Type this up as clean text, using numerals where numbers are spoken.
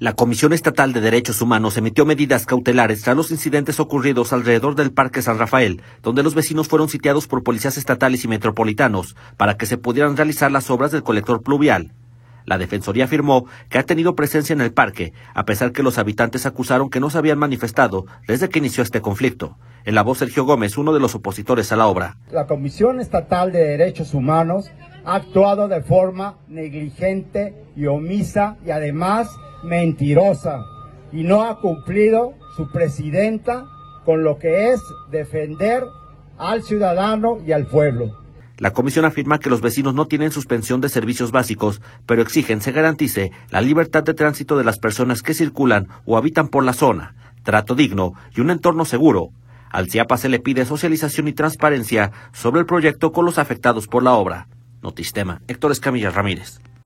La Comisión Estatal de Derechos Humanos emitió medidas cautelares tras los incidentes ocurridos alrededor del Parque San Rafael, donde los vecinos fueron sitiados por policías estatales y metropolitanos para que se pudieran realizar las obras del colector pluvial. La Defensoría afirmó que ha tenido presencia en el parque, a pesar que los habitantes acusaron que no se habían manifestado desde que inició este conflicto. En la voz, Sergio Gómez, uno de los opositores a la obra. La Comisión Estatal de Derechos Humanos ha actuado de forma negligente y omisa y además mentirosa, y no ha cumplido su presidenta con lo que es defender al ciudadano y al pueblo. La comisión afirma que los vecinos no tienen suspensión de servicios básicos, pero exigen se garantice la libertad de tránsito de las personas que circulan o habitan por la zona, trato digno y un entorno seguro. Al CIAPA se le pide socialización y transparencia sobre el proyecto con los afectados por la obra. Notistema, Héctor Escamilla Ramírez.